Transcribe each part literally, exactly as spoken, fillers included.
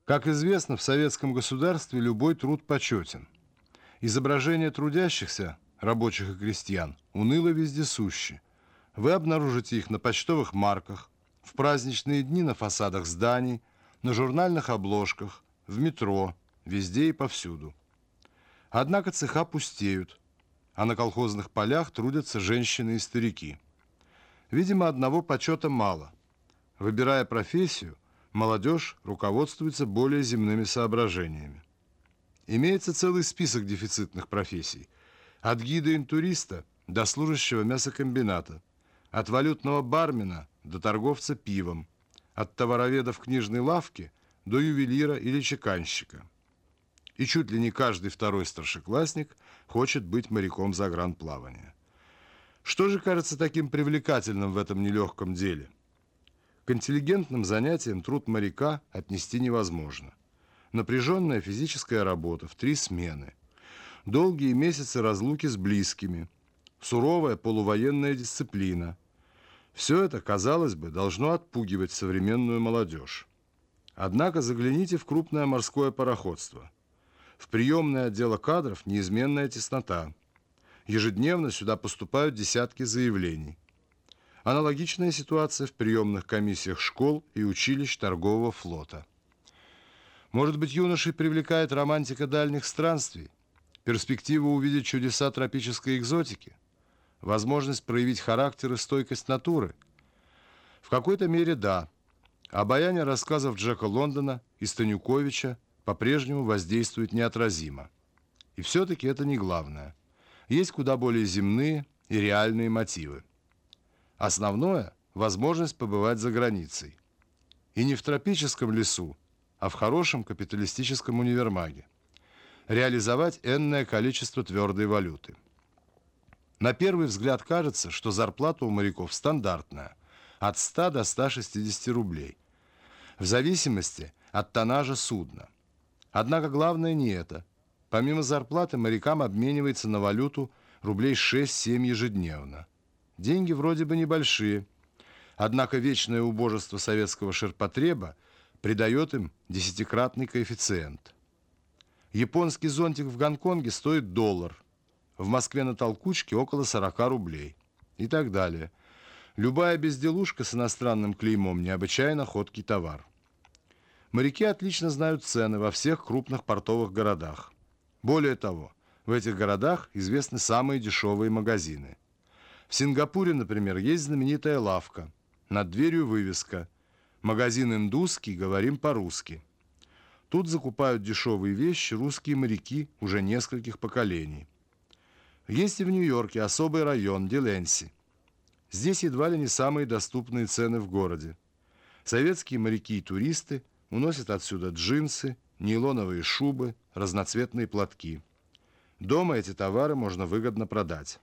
Как известно, в советском государстве любой труд почетен. Изображения трудящихся, рабочих и крестьян, уныло вездесущи. Вы обнаружите их на почтовых марках, в праздничные дни на фасадах зданий, на журнальных обложках, в метро, везде и повсюду. Однако цеха пустеют, а на колхозных полях трудятся женщины и старики. Видимо, одного почета мало. Выбирая профессию, молодежь руководствуется более земными соображениями. Имеется целый список дефицитных профессий. От гида-интуриста до служащего мясокомбината, от валютного бармена до торговца пивом, от товароведа в книжной лавке до ювелира или чеканщика. И чуть ли не каждый второй старшеклассник хочет быть моряком загранплавания. Что же кажется таким привлекательным в этом нелегком деле? К интеллигентным занятиям труд моряка отнести невозможно. Напряженная физическая работа в три смены, долгие месяцы разлуки с близкими, суровая полувоенная дисциплина. Все это, казалось бы, должно отпугивать современную молодежь. Однако загляните в крупное морское пароходство. В приемное отдела кадров неизменная теснота. Ежедневно сюда поступают десятки заявлений. Аналогичная ситуация в приемных комиссиях школ и училищ торгового флота. Может быть, юношей привлекает романтика дальних странствий, перспектива увидеть чудеса тропической экзотики, возможность проявить характер и стойкость натуры? В какой-то мере да. Обаяние рассказов Джека Лондона и Станюковича по-прежнему воздействует неотразимо. И все-таки это не главное. Есть куда более земные и реальные мотивы. Основное – возможность побывать за границей. И не в тропическом лесу, а в хорошем капиталистическом универмаге. Реализовать энное количество твердой валюты. На первый взгляд кажется, что зарплата у моряков стандартная – от ста до ста шестидесяти рублей, в зависимости от тоннажа судна. Однако главное не это. Помимо зарплаты морякам обменивается на валюту рублей шесть-семь ежедневно. Деньги вроде бы небольшие, однако вечное убожество советского ширпотреба придает им десятикратный коэффициент. Японский зонтик в Гонконге стоит доллар, в Москве на толкучке около сорока рублей и так далее. Любая безделушка с иностранным клеймом необычайно ходкий товар. Моряки отлично знают цены во всех крупных портовых городах. Более того, в этих городах известны самые дешевые магазины. В Сингапуре, например, есть знаменитая лавка. Над дверью вывеска «Магазин индусский, говорим по-русски». Тут закупают дешевые вещи русские моряки уже нескольких поколений. Есть и в Нью-Йорке особый район Диленси. Здесь едва ли не самые доступные цены в городе. Советские моряки и туристы уносят отсюда джинсы, нейлоновые шубы, разноцветные платки. Дома эти товары можно выгодно продать.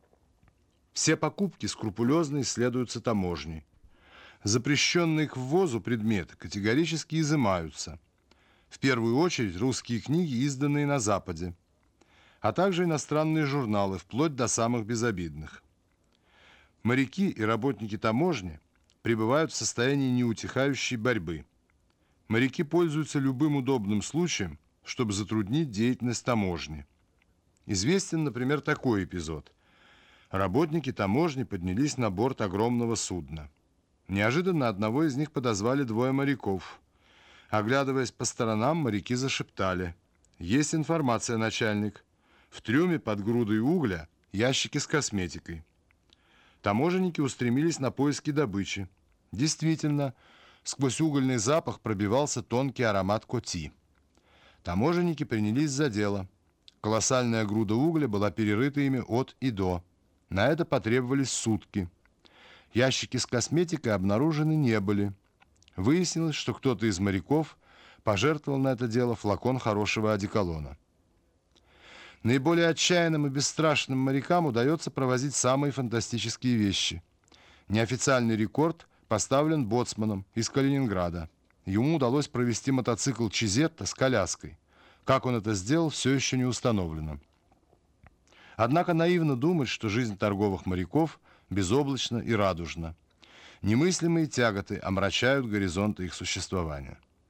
Все покупки скрупулезно исследуются таможней. Запрещенные к ввозу предметы категорически изымаются. В первую очередь русские книги, изданные на Западе, а также иностранные журналы, вплоть до самых безобидных. Моряки и работники таможни пребывают в состоянии неутихающей борьбы. Моряки пользуются любым удобным случаем, чтобы затруднить деятельность таможни. Известен, например, такой эпизод. Работники таможни поднялись на борт огромного судна. Неожиданно одного из них подозвали двое моряков. Оглядываясь по сторонам, моряки зашептали: «Есть информация, начальник. В трюме под грудой угля ящики с косметикой». Таможенники устремились на поиски добычи. Действительно, сквозь угольный запах пробивался тонкий аромат коти. Таможенники принялись за дело. Колоссальная груда угля была перерыта ими от и до. На это потребовались сутки. Ящики с косметикой обнаружены не были. Выяснилось, что кто-то из моряков пожертвовал на это дело флакон хорошего одеколона. Наиболее отчаянным и бесстрашным морякам удается провозить самые фантастические вещи. Неофициальный рекорд поставлен боцманом из Калининграда. Ему удалось провести мотоцикл Чизетта с коляской. Как он это сделал, все еще не установлено. Однако наивно думать, что жизнь торговых моряков безоблачна и радужна. Немыслимые тяготы омрачают горизонты их существования.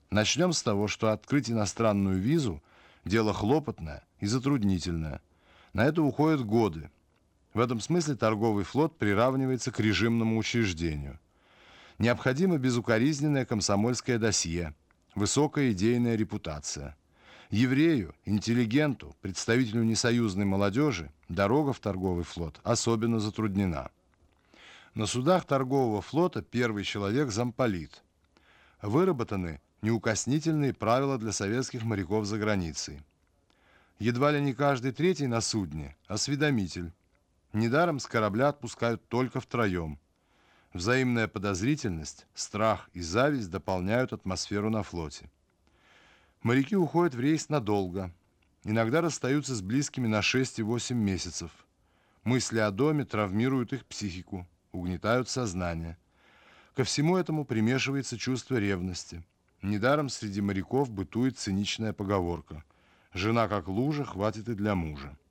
Начнем с того, что открыть иностранную визу – дело хлопотное и затруднительное. На это уходят годы. В этом смысле торговый флот приравнивается к режимному учреждению. Необходимо безукоризненное комсомольское досье, высокая идейная репутация. Еврею, интеллигенту, представителю несоюзной молодежи дорога в торговый флот особенно затруднена. На судах торгового флота первый человек – замполит. Выработаны неукоснительные правила для советских моряков за границей. Едва ли не каждый третий на судне – осведомитель. Недаром с корабля отпускают только втроем. Взаимная подозрительность, страх и зависть дополняют атмосферу на флоте. Моряки уходят в рейс надолго. Иногда расстаются с близкими на шесть и восемь месяцев. Мысли о доме травмируют их психику, угнетают сознание. Ко всему этому примешивается чувство ревности. Недаром среди моряков бытует циничная поговорка: «Жена как лужа, хватит и для мужа».